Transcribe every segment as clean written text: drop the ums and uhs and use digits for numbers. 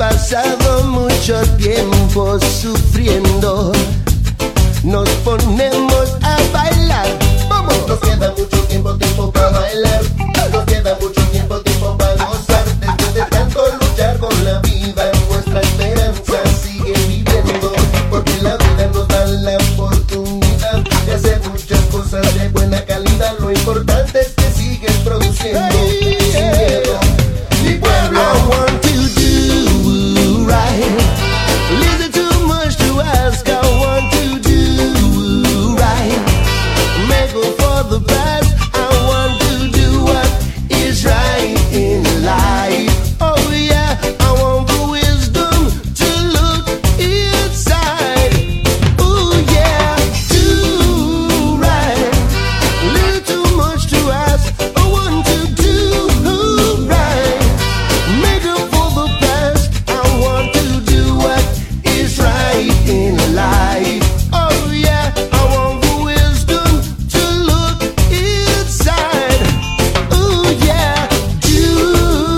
pasado mucho tiempo sufriendo, nos ponemos a bailar. ¡Vamos! Nos queda mucho tiempo para bailar. Nos queda mucho tiempo para gozar. Después de tanto luchar con la vida, nuestra esperanza sigue viviendo. Porque la vida nos da la oportunidad de hacer muchas cosas de buena calidad. Lo importante es que sigues produciendo sin miedo. Mi pueblo, I want to do right. Listen too much to ask. I want to do right. Make up for the past. I want to do what is right in life. Oh yeah, I want the wisdom to look inside. Oh yeah, do right. Little too much to ask. I want to do right. Make up for the past. I want to do what is right in life. Oh yeah, I want the wisdom to look inside. Oh yeah, do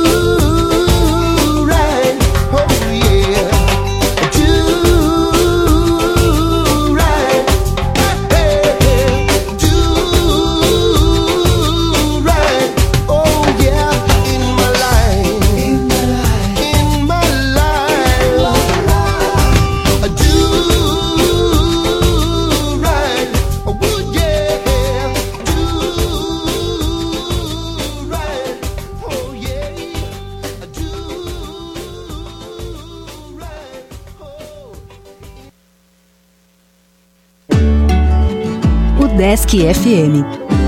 right. Oh yeah, do right. Hey, hey, do right. Oh yeah, in my life, in my life, I do right. Oh yeah, do right. Oh yeah, I do right. O Desk FM.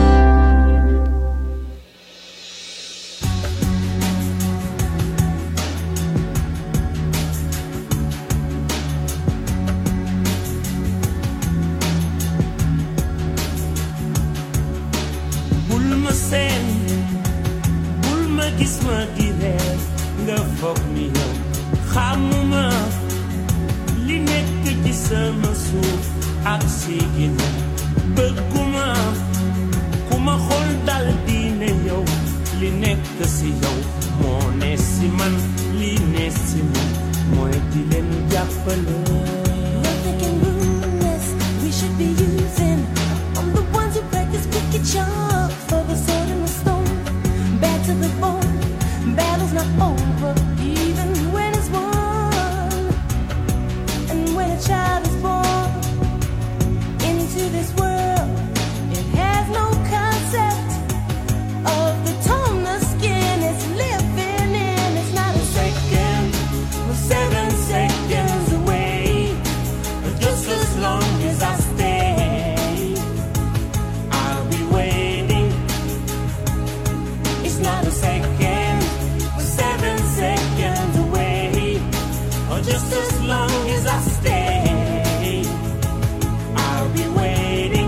bul ma seen bul ma gis ma di reer nga foog ni yow xamuma li nekk ci sama suuf ak si ginnaaw bëgguma ku ma xool dal di ne yow li nekk si yow moo ne si man li ne si man mooy di leen jàppale. Thinking rulers we should be using. I'm the ones who practice wicked charms for the sword and the stone. Bad to the bone, battle's not over even when it's won. And when a child is born into this world, it has no concept of the tone the skin is living in. It's not a second, we're 7 seconds away. Just as long as I stay, I'll be waiting. It's not a second, we're 7 seconds away. Or just as long as I stay, I'll be waiting.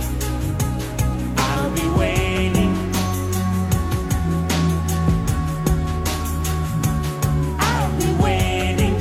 I'll be waiting. I'll be waiting.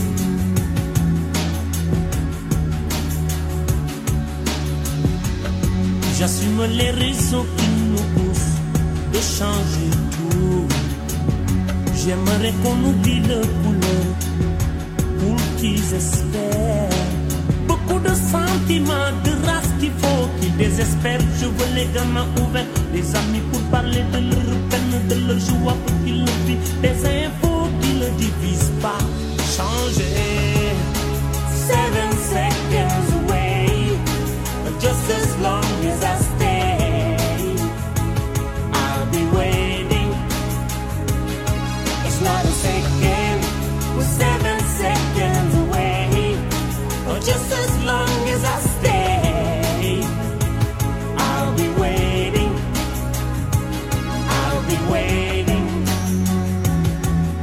J'assume les raisons qui nous poussent de changer tout. J'aimerais qu'on oublie le couleur pour qu'ils espèrent. Beaucoup de sentiments, de race qu'il faut qu'ils désespèrent. Je veux les gamins ouverts, des amis pour parler de leur peine, de leur joie pour qu'ils le vivent. Des infos qui ne divisent pas. Changer. 7 seconds away. Just as long as I stay, I'll be waiting. It's not a second, we're 7 seconds away. Or just as long as I stay, I'll be waiting. I'll be waiting.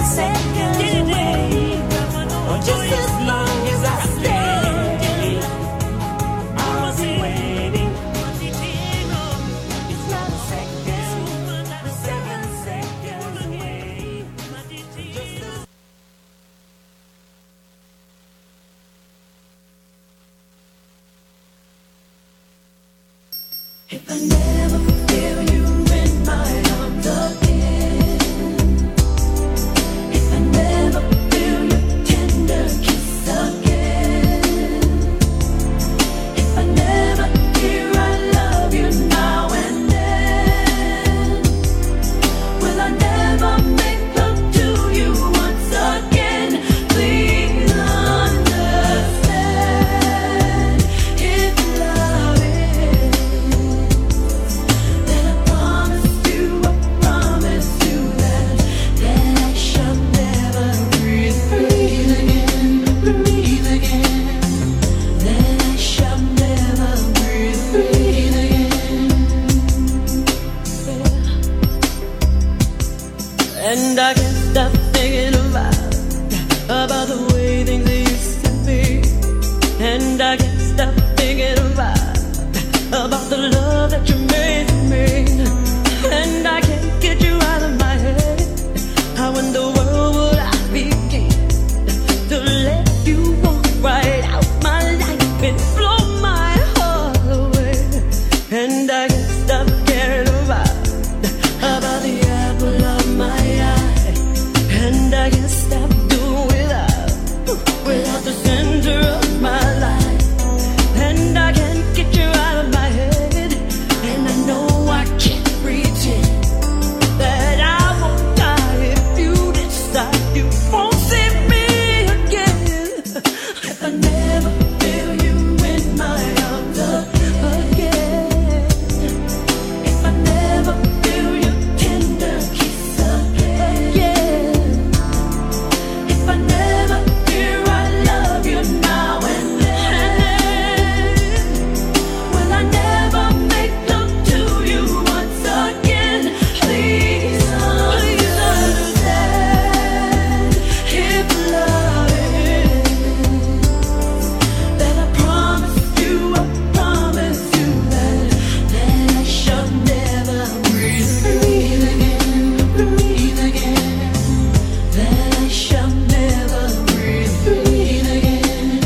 seconds away, or just as long as I stay. I was waiting. It's not a second, 7 seconds away. Just as if I never feel you in my arms again, if I never feel your tender kiss again, if I never hear I love you now and then, will I never make love to you once again? Please understand, if love is, then I promise you that I shall never breathe again, that I shall never breathe again. And I can't stop thinking about the way things used to be. And I can't stop thinking about the love that you made for me. And I can't get you out of my head. How in the world would I begin to let you walk right out my life and blow my heart away? And I can't stop caring about the apple of my eye. And I can't stop doing without the center of my life. And I can't get you out of my head. And I know I can't pretend that I won't die if you decide you won't see me again. If I never feel you in my arms again, if I never feel your tender kiss again, if I never hear I love you now and then, will I never make love to you once again? Please understand, if love is, then I promise you that I shall never breathe again, that I shall never breathe again.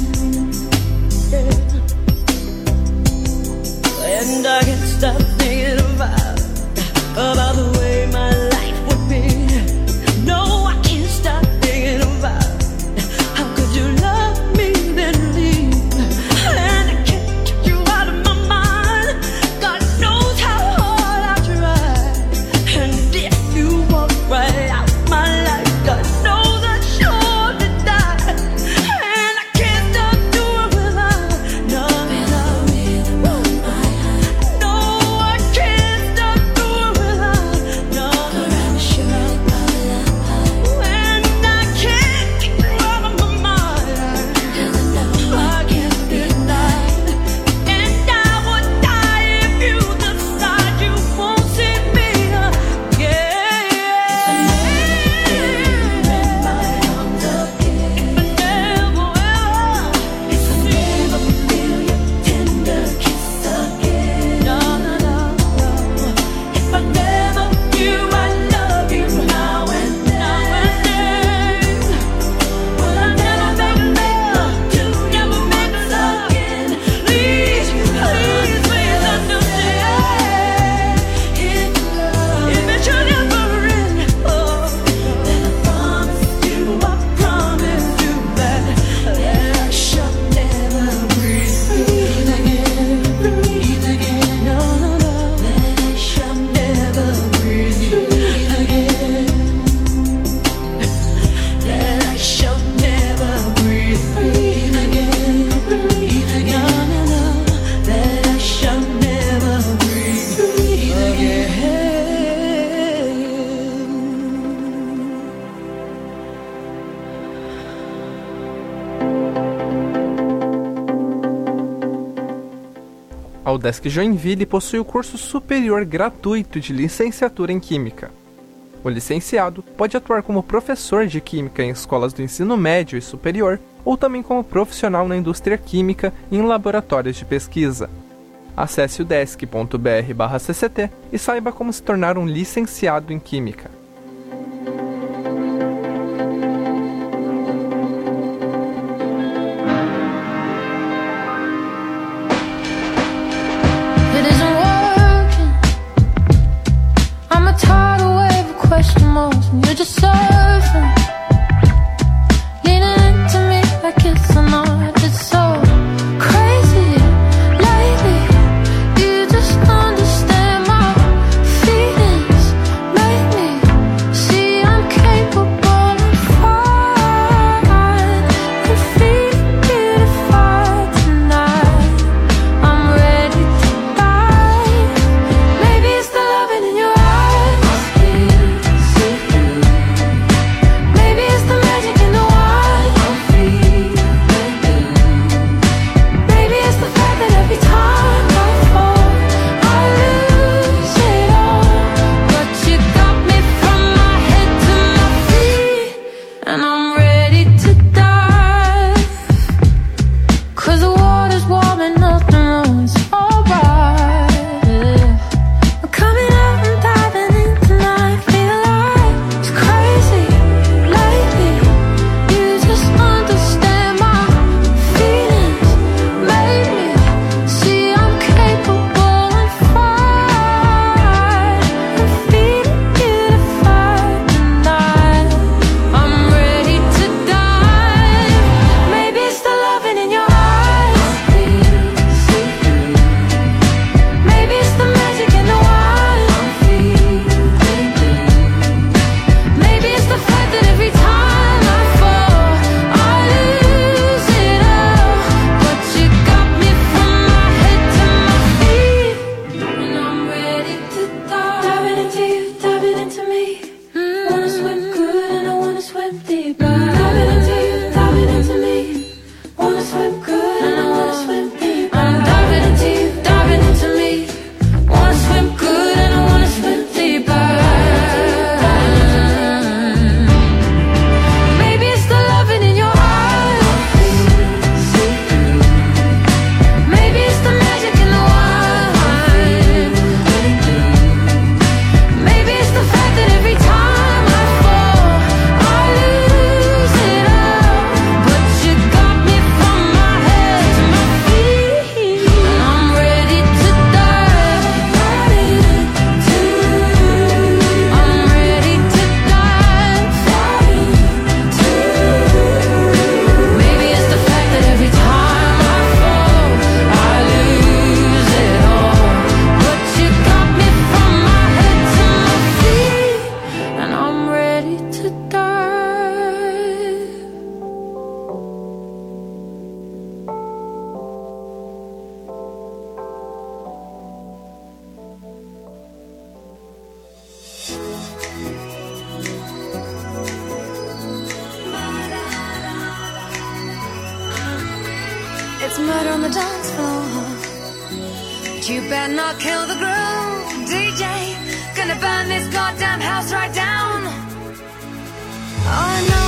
And I can't stop thinking about the way my life would be. No, I can't stop thinking about how could you love me then leave. And I can't get you out of my mind. God knows how hard I try. And if you walk right out my life, God knows I'm sure to die. And I can't stop doing without. No, I can't stop doing without. No, and I can't get you out of my mind. I can't deny, and I would die if you decide you won't see me again. If I never feel your tender kiss again, if I never hear I love you now and then, will I never make love to you once again? Please understand, if it should ever end, then I promise you that I shall never breathe again. No, that I shall never breathe again. That I shall never breathe again. No, that I shall never breathe again. A UDESC Joinville possui o curso superior gratuito de licenciatura em Química. O licenciado pode atuar como professor de química em escolas do ensino médio e superior, ou também como profissional na indústria química e em laboratórios de pesquisa. Acesse o udesc.br/cct e saiba como se tornar um licenciado em química. You're just surfing, leaning into me like it's a night. It's so crazy lately. You just understand my feelings, make me see I'm capable of flying and feel beautified tonight. I'm ready to dive. Maybe it's the loving in your eyes. It's murder on the dance floor, but you better not kill the groove, DJ. Gonna burn this goddamn house right down. Oh, I know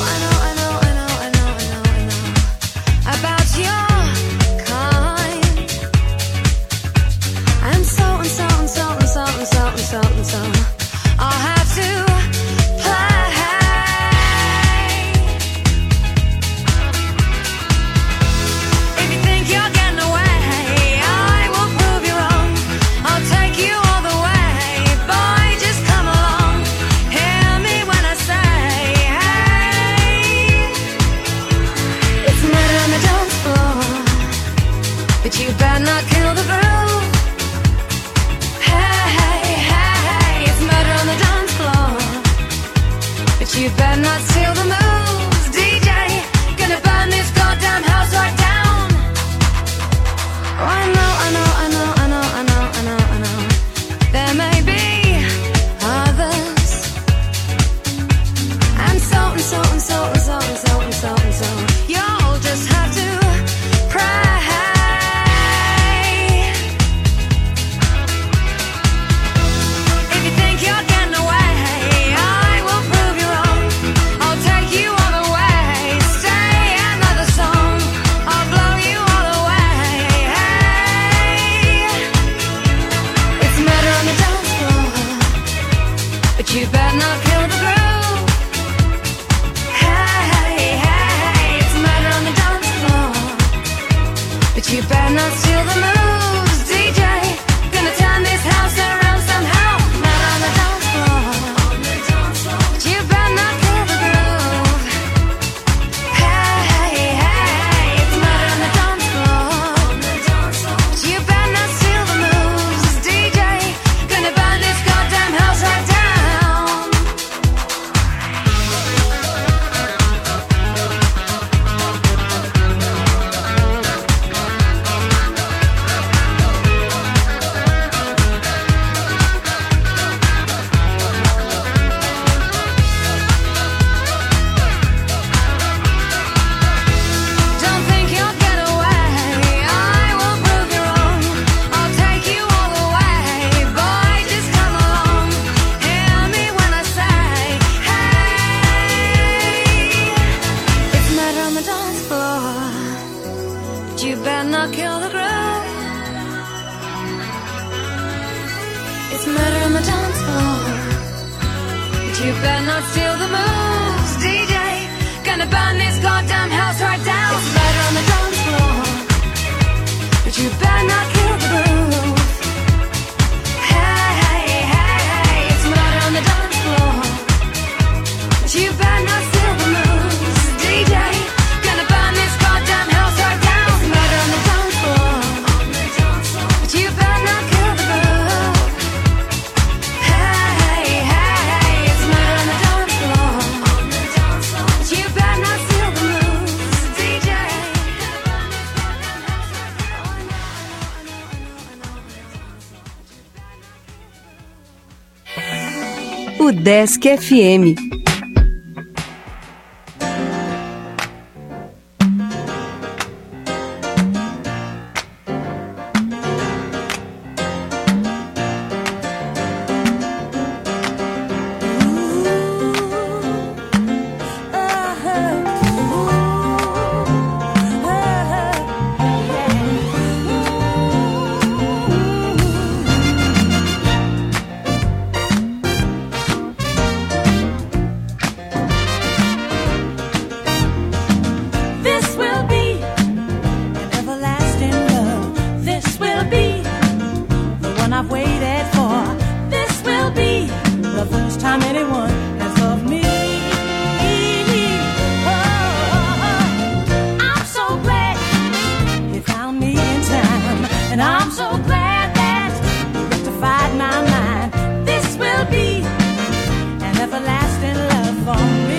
about your kind. And so I'll have to play. If you think you're getting away, I will prove you wrong. I'll take you all the way. Boy, just come along. Hear me when I say, hey. It's murder on the dance floor, but you better not kill the groove. You better not steal the moves, DJ. Gonna burn this goddamn house right down. Oh, I know. There may be others, and so. You'll just have to pray. If you think you're getting away, you better not steal the moves, DJ. Gonna burn this goddamn house right down. It's murder on the dance floor, but you better not kill the groove. Hey, hey, hey, hey, it's murder on the dance floor, but you better not steal the moves, DJ. Gonna burn this goddamn house right down. It's murder on the dance floor, but you better not kill the groove. Hey, hey, hey, it's murder on the dance floor, but you better not steal the moves, DJ. O Desk FM. This will be an everlasting love. This will be the one I've waited for. This will be the first time anyone has loved me. Oh, I'm so glad you found me in time, and I'm so glad that you rectified my mind. This will be an everlasting love for me.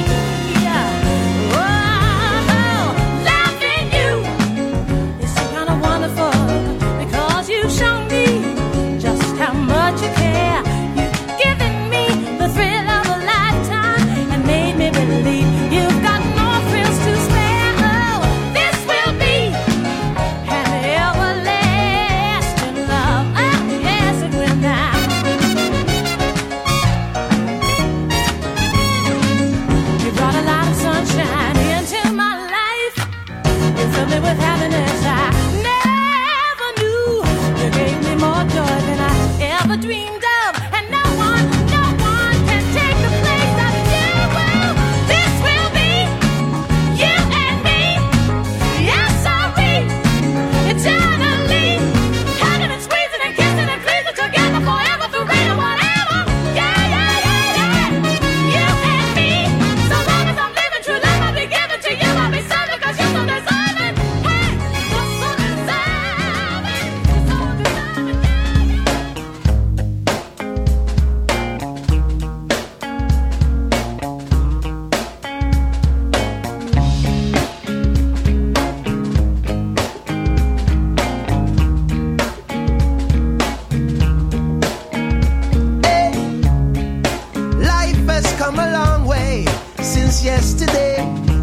Yesterday,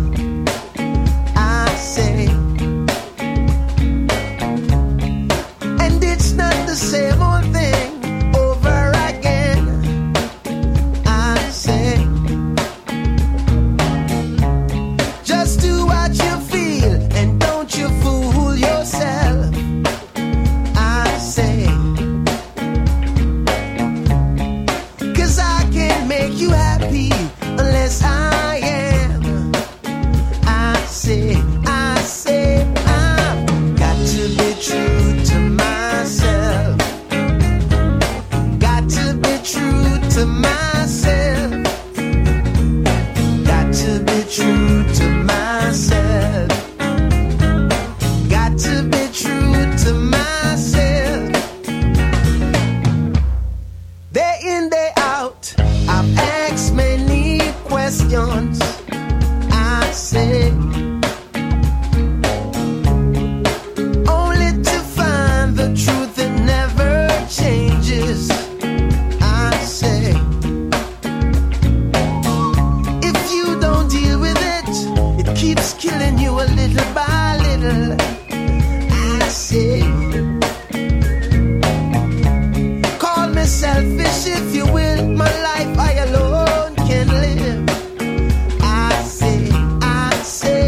I say, and it's not the same old thing over again. I say, just do what you feel and don't you fool yourself. I say, 'cause I can't make you happy unless I say, I've got to be true to myself. Got to be true to myself. Got to be true to myself. Got to be true to myself. Day in, day out, I've asked many questions. I say, killing you a little by little. I say, call me selfish if you will. My life I alone can live. I say,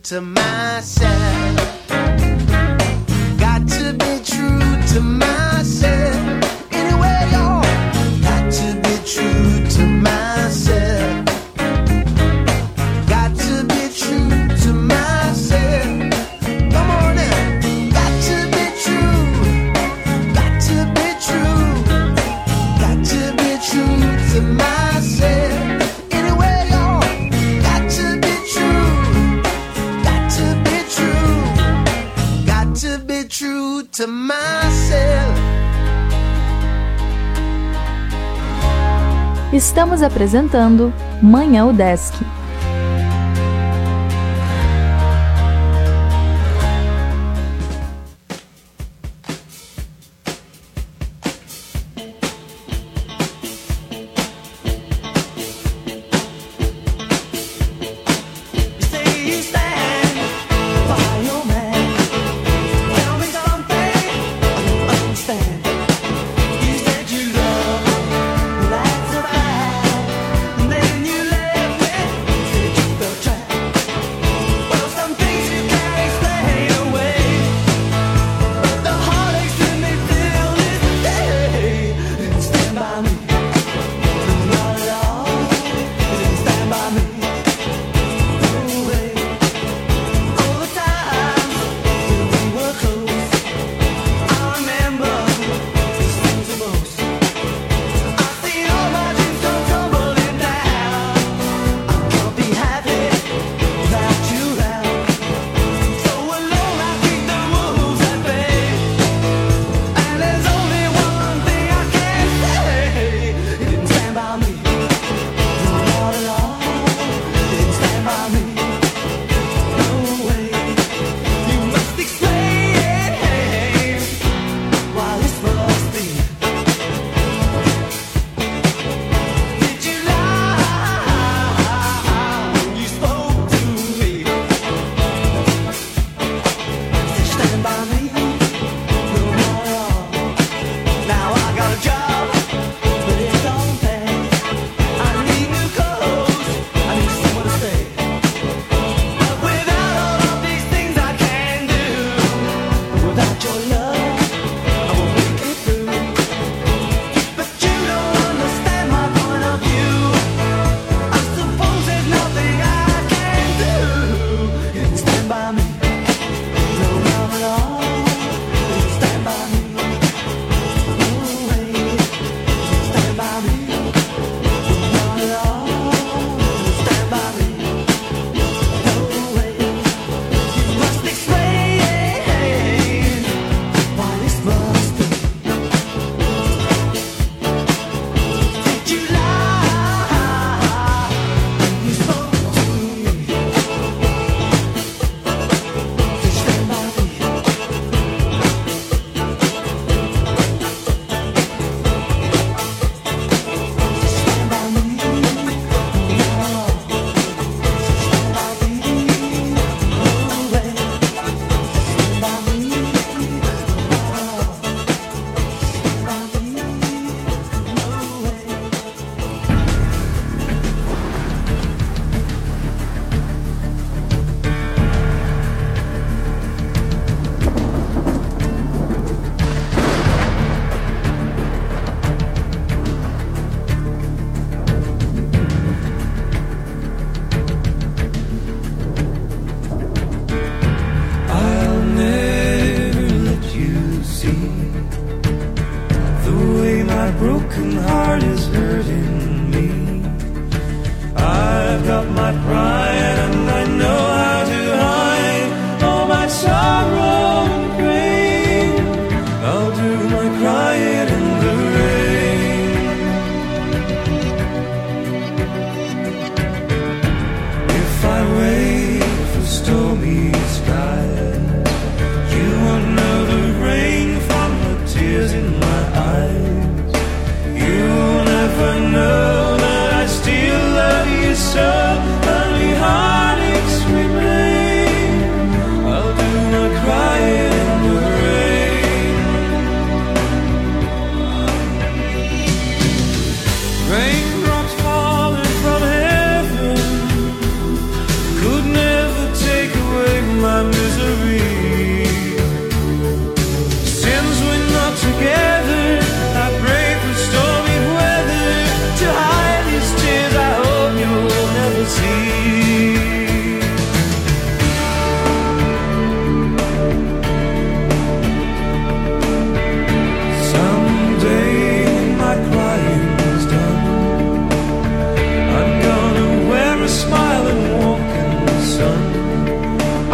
to myself. Got to be true to myself. Anyway, y'all, got to be true to myself. Got to be true to myself. Come on now. Got to be true. Got to be true. Got to be true to myself. Anyway, y'all, got to be true. Got to be true. Got to be true to myself. Estamos apresentando Manhã UDESC.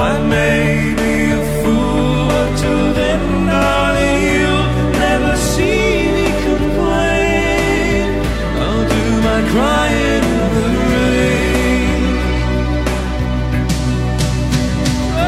I may be a fool, but till then, darling, you'll never see me complain. I'll do my crying in the rain. Oh,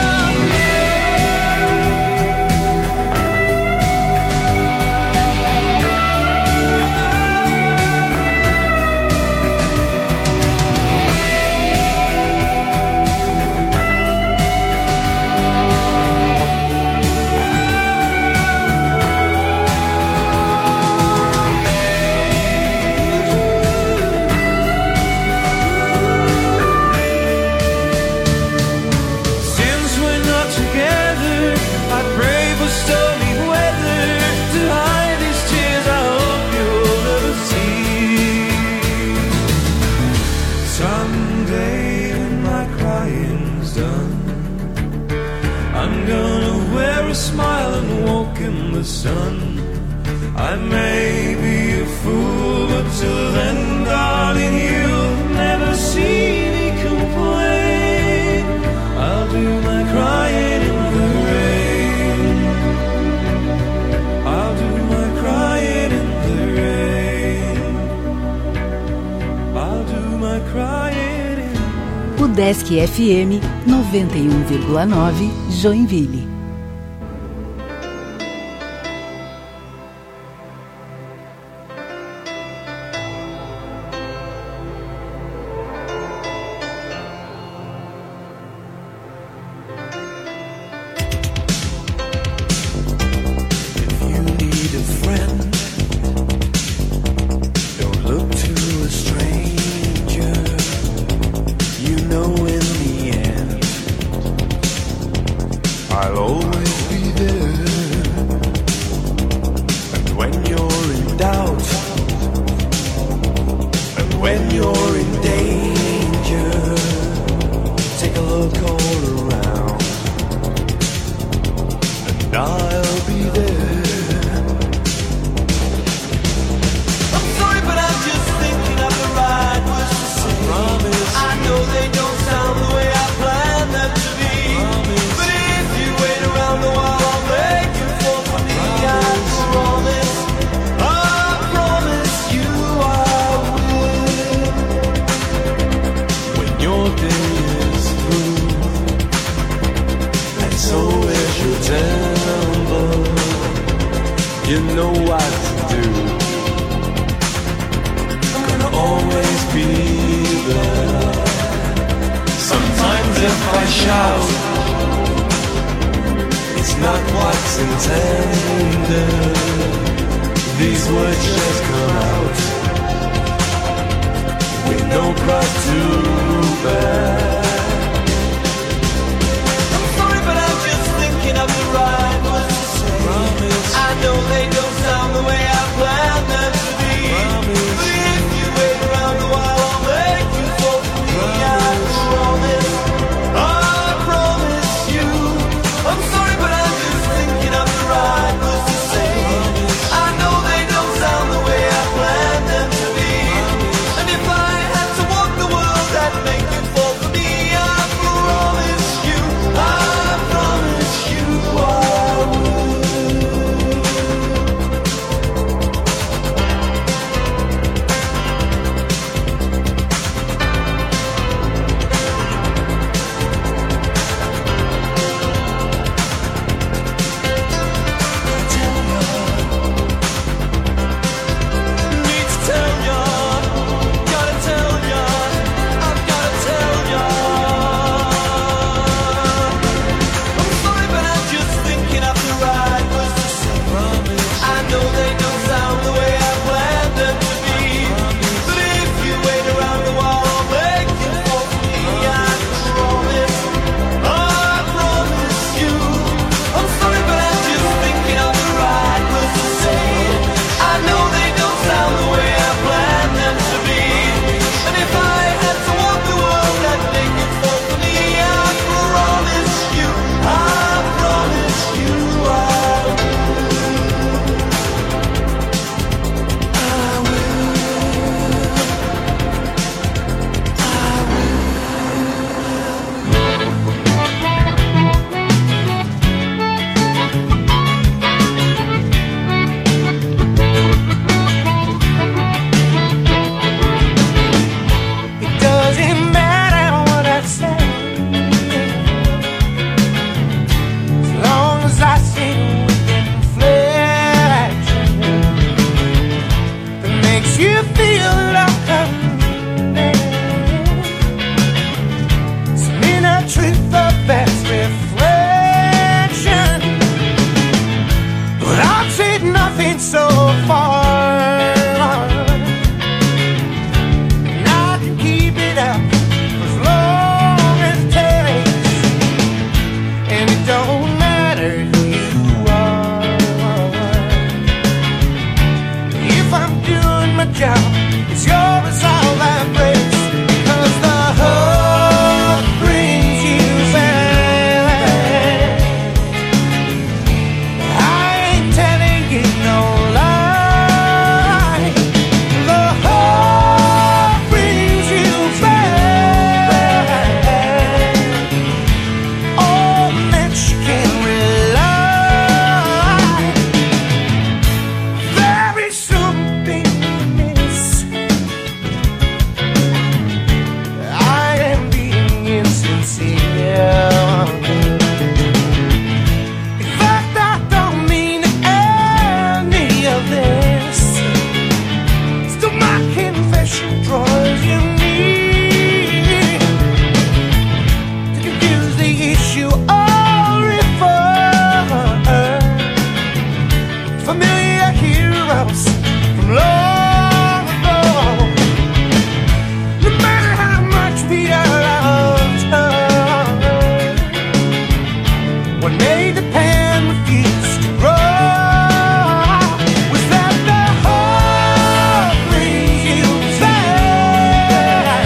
since we're not together, I pray for stormy weather to hide these tears I hope you'll never see. Someday when my crying's done, I'm gonna wear a smile and walk in the sun. I may be a fool, but till then, darling, you'll never see me complain. I'll do my crying in the rain. I'll do my crying in the rain. I'll do my crying in. O Desk FM 91,9 Joinville. If you need a friend, don't look to a stranger. You know in the end, I'll always be there. And when you're in doubt, and when you're in danger, take a look all around, and I'll be there. I'm sorry, but I'm just thinking of the right words to say. I promise. I know they don't sound the way I planned them to be. Promise. But if you wait around a while, I'll make you fall for me. I promise. I promise you I will. When your day is through, and so is your temper, you know what to do. I'm gonna always be there. Sometimes if I shout, it's not what's intended. These words just come out with no cross to bear. I'm sorry, but I'm just thinking of the right words to say. Promise. I know they don't sound the way I planned them to be. Promise. But if you wait around a while, I'll make you fall for me. I promise. I promise you. I'm sorry, but I'm just thinking of the right words to say. Promise. I know they don't sound the way I planned them to be. And if I had to walk the world, I'd make you fall for me. so far, and I can keep it up for as long as it takes, and it don't matter who you are. If I'm doing my job, it's your resolve that breaks, 'cause the hook brings you back. I ain't telling you no lie. The hook brings you back. Oh, that you can rely. There is something amiss. I am being insincere. In fact, I don't mean any of this. Still, my confession draws you near to confuse the issue or refer familiar heroes from long ago. No matter how much we loved her, what made the pan refuse to grow was that the heart brings you back.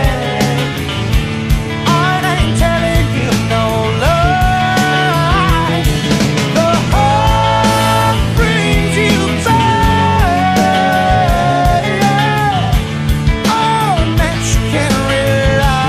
I ain't telling you no lie. The heart brings you back. Oh, that you can rely.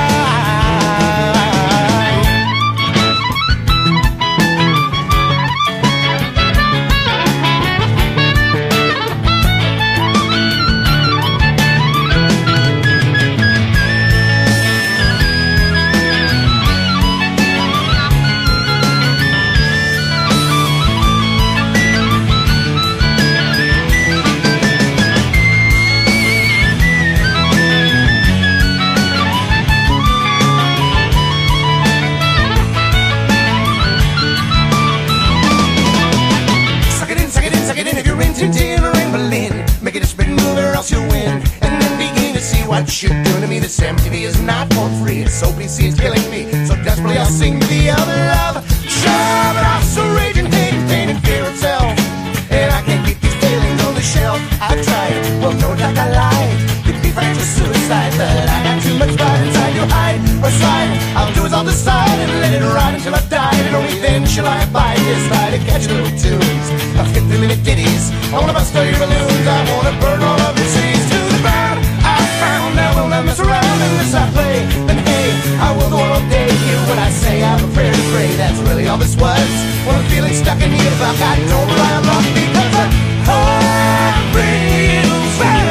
Suck it in if you're into dinner in Berlin. Make it a spin move or else you'll win. And then begin to see what you're doing to me. This MTV is not for free. It's so PC, it's killing me. So desperately I'll sing the other love. Sure, but I'm so raging, hating, pain, and fear of self. And I can't keep these feelings on the shelf. I've tried, well, no doubt I lied. Could be friends with suicide, but I got too much pride inside to hide or slide. I'll do is I'll decide and let it ride until I die. And only then shall I abide this ride and catch little tunes of 50-minute ditties. I wanna bust all your balloons, I wanna burn all of your cities to the ground. I found I will not mess around unless I play. Then hey, I will go all day. Hear what I say, I'm afraid to pray. That's really all this was. When I'm feeling stuck in here, if I got no rely on rock because the heart brings back.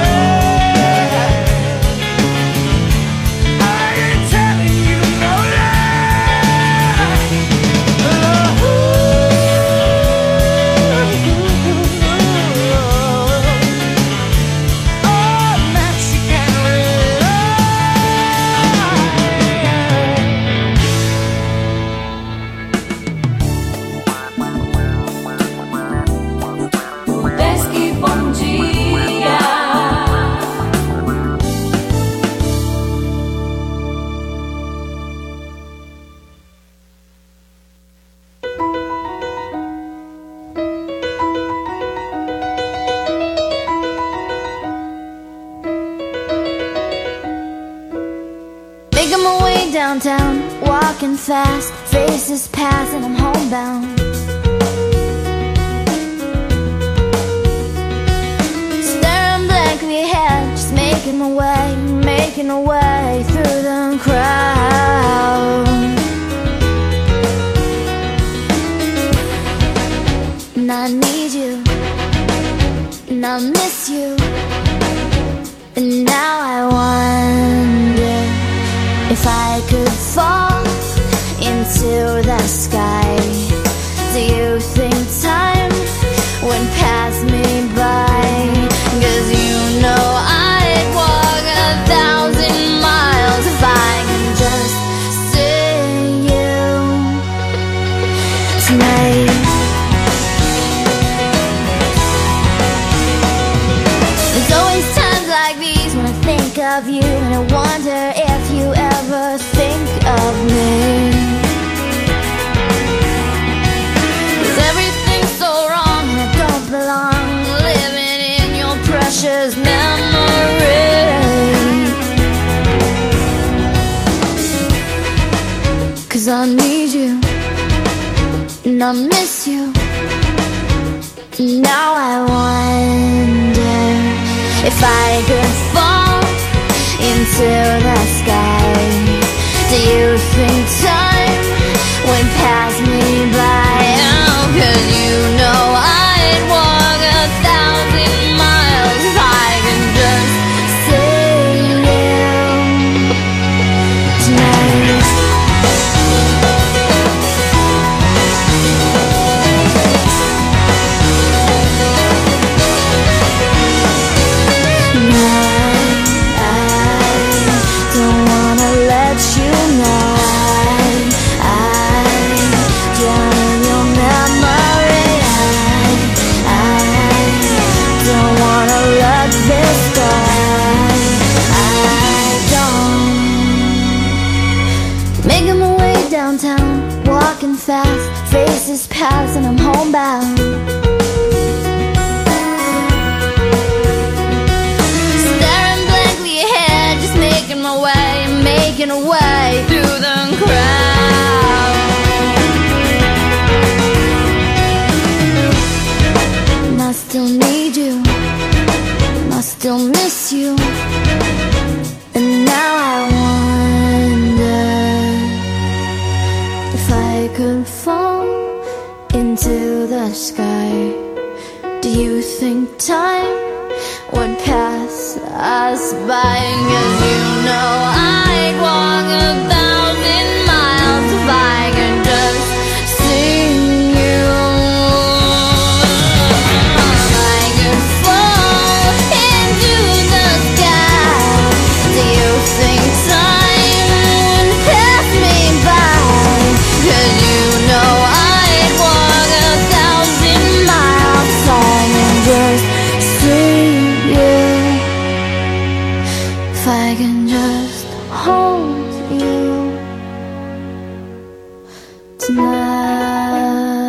I ain't telling you no lie. Oh, that she can Desky, bom dia. Making my way downtown, walking fast, faces pass and I'm homebound. Staring blankly ahead, just making my way through the crowd. And I need you, and I miss you, and now I wonder if I could fall into the sky. Do you think time went past me by? 'Cause you know I'd walk 1,000 miles if I can just see you tonight. love you, and I wonder if you ever think of me. 'Cause everything's so wrong, and I don't belong living in your precious memory. 'Cause I need you, and I miss you. Now I wonder if I could fall into the sky. Do you think time would pass me by? Oh, 'cause you know I'd walk 1,000 miles if I could just see you tonight. Making my way downtown, walking fast, faces pass and I'm homebound. Staring blankly ahead, just making my way through the crowd. And I still need you, and I still miss you. And now I wonder if I could fall into the sky. Do you think time would pass us by? 'Cause you know I'd walk 1,000 miles if I could just see you. If I could fall into the sky, do you think time would pass me by? 'Cause you know I'd walk 1,000 miles if I could just see you. If I can just hold you tonight.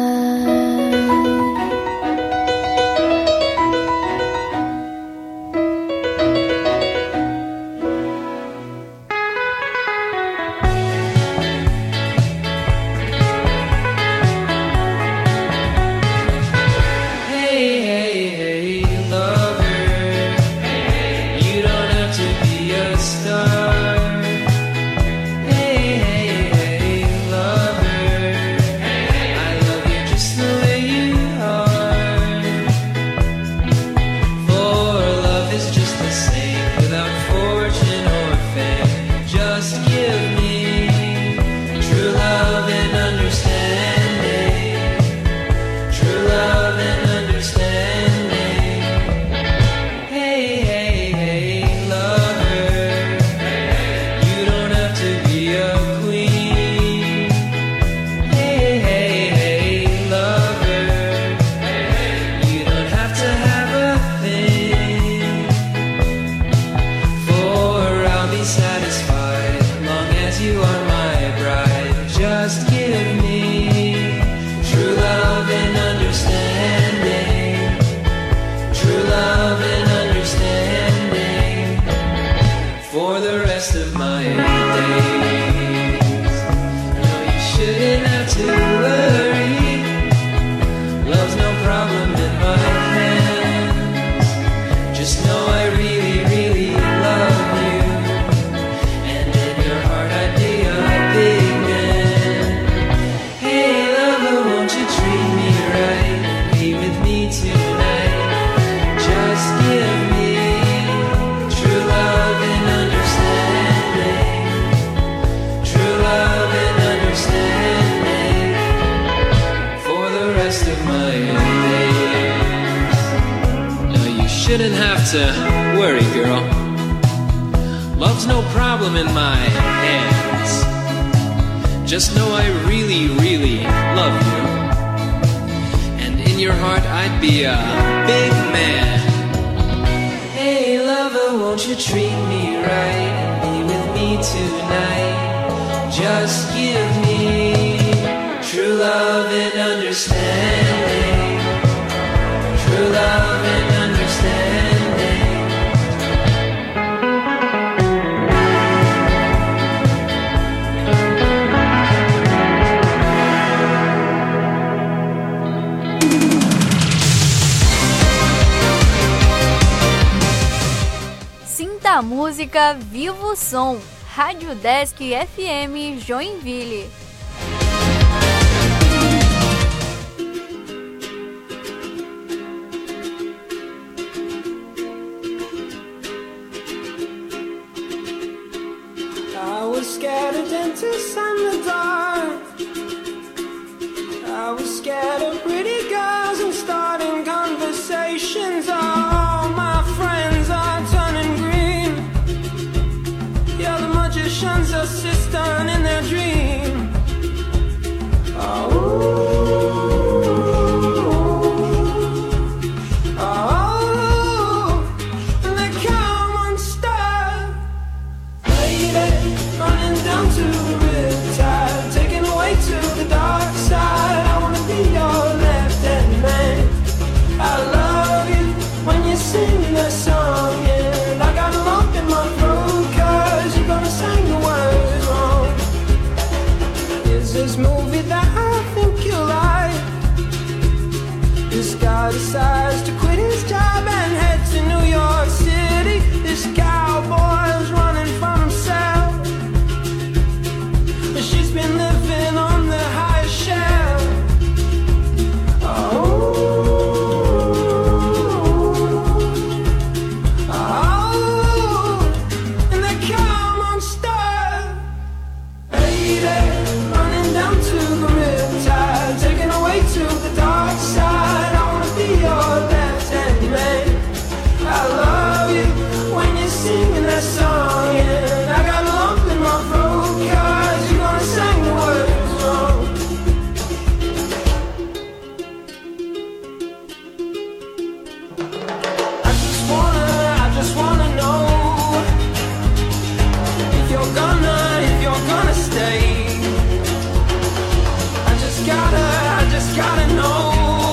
Hey, hey, hey, lover, you don't have to be a star. Hey, hey, hey, lover, I love you just the way you are. For love is just the same without fortune or fame. Just give me true love and understanding. True love and understanding. Hey, hey, hey, lover, you don't have to be a queen. Hey, hey, hey, lover, you don't have to have a thing. For I'll be satisfied long as you are my bride. Just give me true love and understanding. True love and understanding. For the rest of my days. No, you shouldn't have to worry. Love's no problem in my hands. Just know I really, really love you. And in your heart I'd be a big man. Hey lover, won't you treat me right and be with me tonight? Just give me true love and understanding. True love and understanding. For the rest of my days. No, you shouldn't have to worry, girl. Love's no problem in my hands. Just know I really, really love you. And in your heart I'd be a big man. Hey lover, won't you treat me right? Just give me true love and understanding. True love and understanding. Sinta a música, viva o som. Rádio Desk FM Joinville. I was scared of dentists and the dark. I was scared of pretty girls and starting conversations. All my friends are turning green. Yeah, the magician's assistant in their dream. And they come unstuck. Lady, running down to the riptide, taken away to the dark side. I wanna be your left-hand man. I love you when you sing the song, and I got a lump in my throat 'cause you're gonna sing the words wrong. Is this movie that I think you like? This guy decides to quit his job and head to New York City. This cowboy's running from himself. She's been living on the highest shelf. And they come unstuck. Lady, running down to the riptide, taken away to the dark side. I wanna be your left-hand man. I love you when you're singing that song, and I got a lump in my throat 'cause you're gonna sing the words wrong. I just wanna know if you're gonna stay. I just gotta know.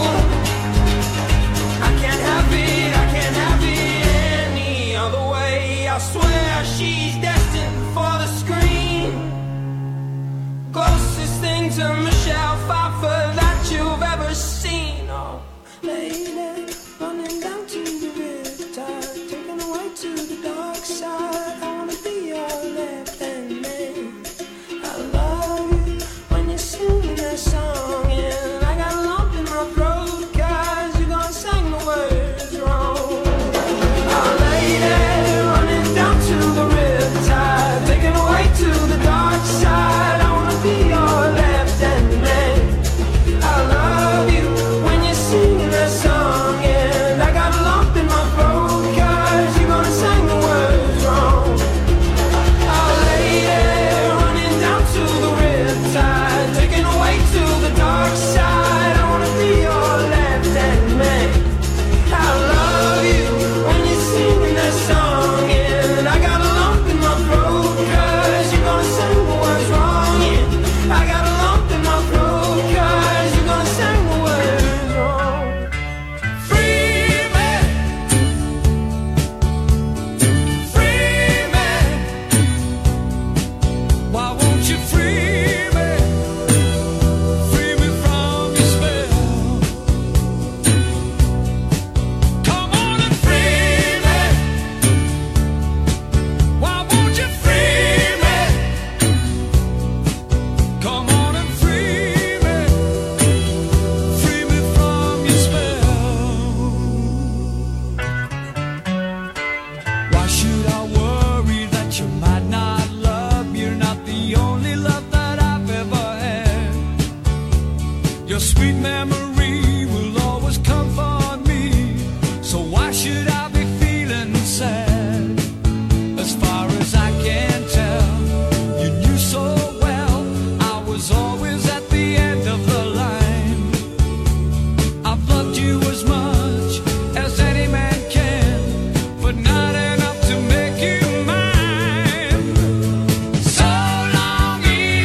I can't have it any other way. I swear she's destined for the screen. Closest thing to Michelle Pfeiffer that you've ever seen. Oh, lady, running down to the riptide, taken away to the dark side. I wanna be your left-hand man. I love you when you sing that song, and I got a lump in my throat 'cause you're gonna sing the words wrong. Oh, lady, running down to the riptide, taken away to the dark side. I wanna be your left-hand man. I love you when you're singing that song, and I got a lump in my throat 'cause you're gonna sing the words wrong. Oh, lady, running down to the riptide, taken away to the dark side. I wanna be your left-hand man. I love you when you're singing that song, and I got a lump in my throat 'cause you're gonna sing the words wrong. Yeah, I got a lump in my throat 'cause you're gonna sing the words wrong. Free me, free me. Why won't you free me? Free me from your spell. Come on and free me. Why won't you free me? Come on and free me. Free me from your spell. Why should I worry that you might not love me? You're not the only love that I've ever had. Your sweet memory will always comfort me. So why should I be feeling sad? As far as I can tell, you knew so well I was always at the end of the line. I've loved you as much as any man can, but not enough to make you mine. So long,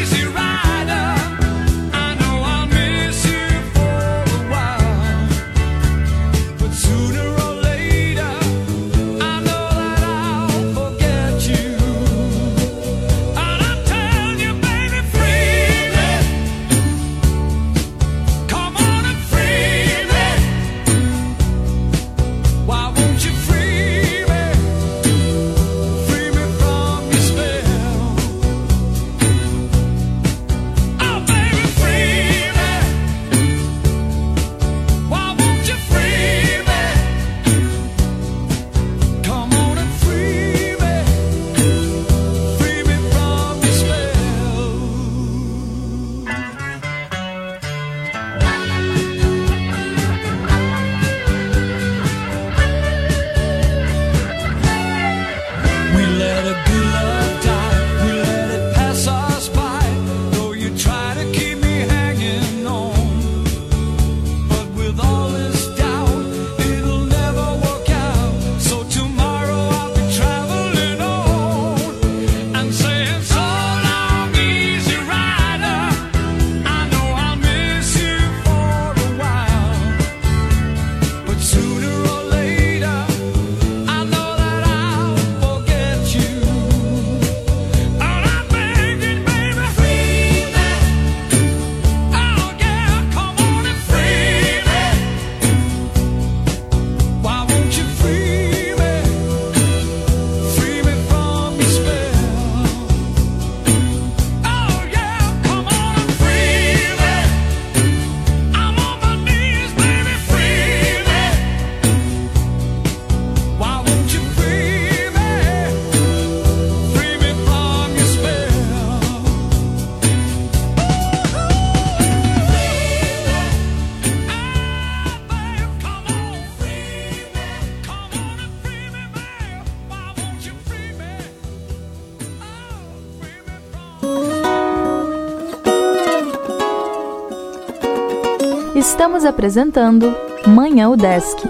Estamos apresentando Manhã UDESC.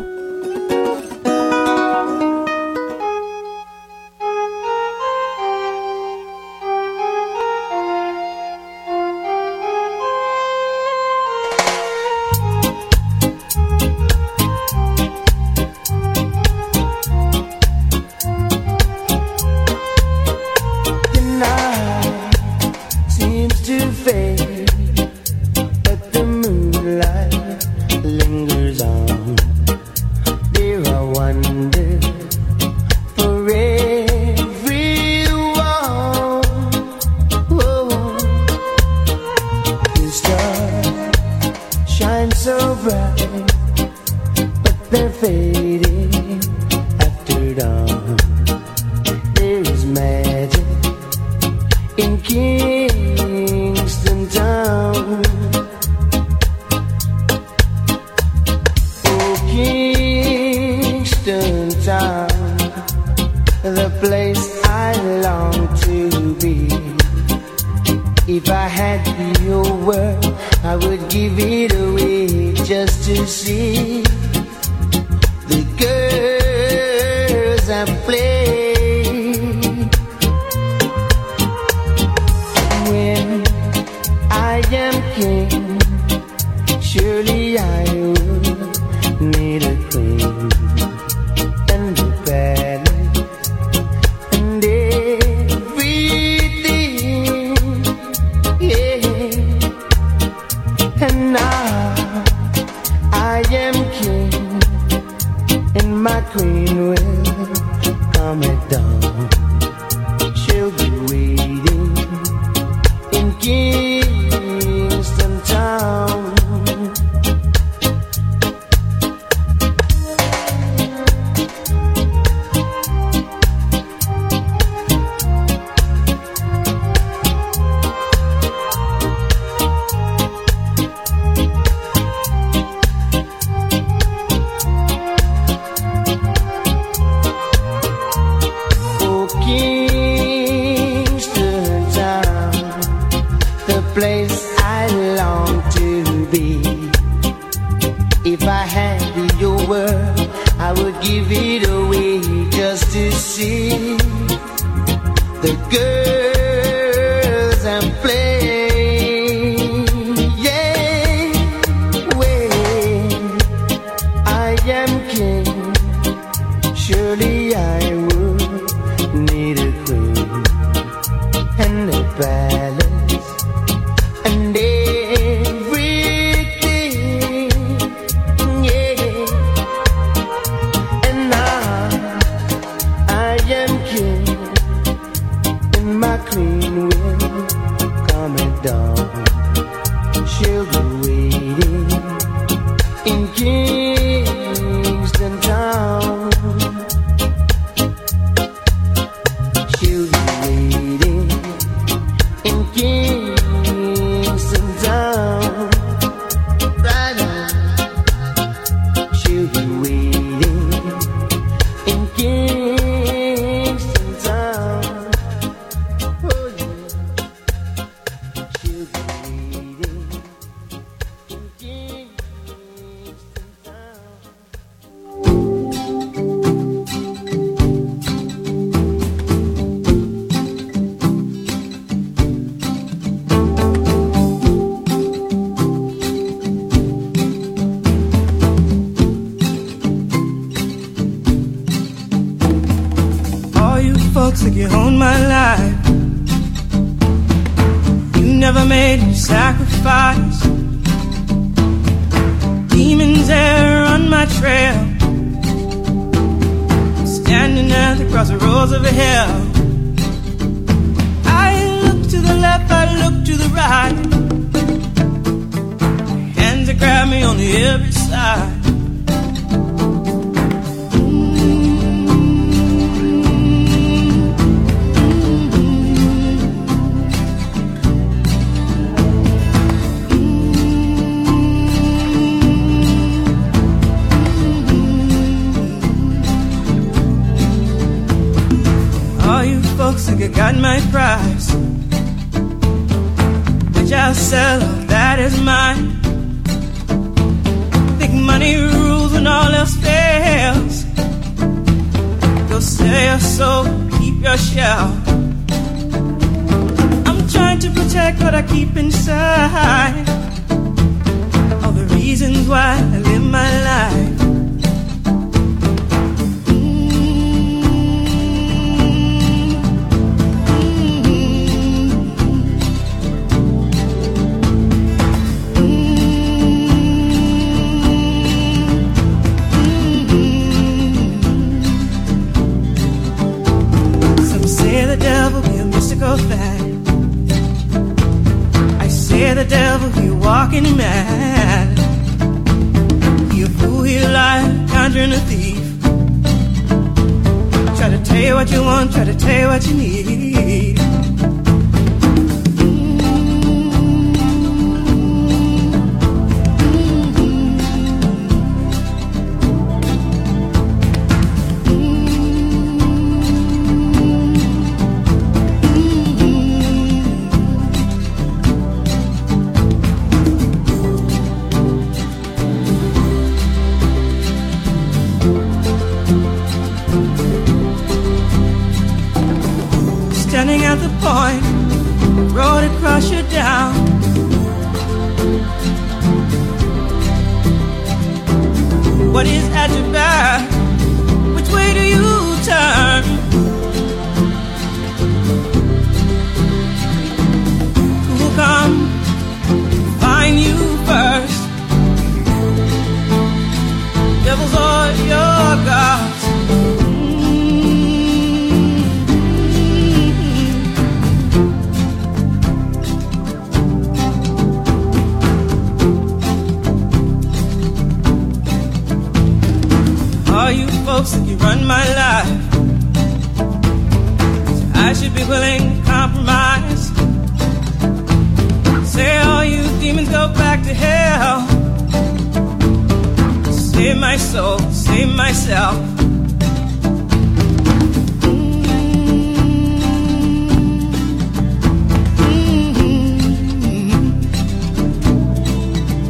Like you own my life. You never made any sacrifice. Demons there on my trail, standing at the crossroads of hell. I look to the left, I look to the right. Hands that grab me on the every side. Think I got my price, which I'll sell, all that is mine. else fails, go sell your soul, keep your shell. I'm trying to protect what I keep inside, all the reasons why I live my life. The devil be a mystical fact. I say the devil he walking mad. He a fool, he a liar, conjuring a thief. Try to tell you what you want, try to tell you what you need. Standing at the point, road across you down. What is at your back? Which way do you turn? Who will come find you first? Devils or your gods? All you folks think you run my life, so I should be willing to compromise. Say all you demons go back to hell. Save my soul, save myself.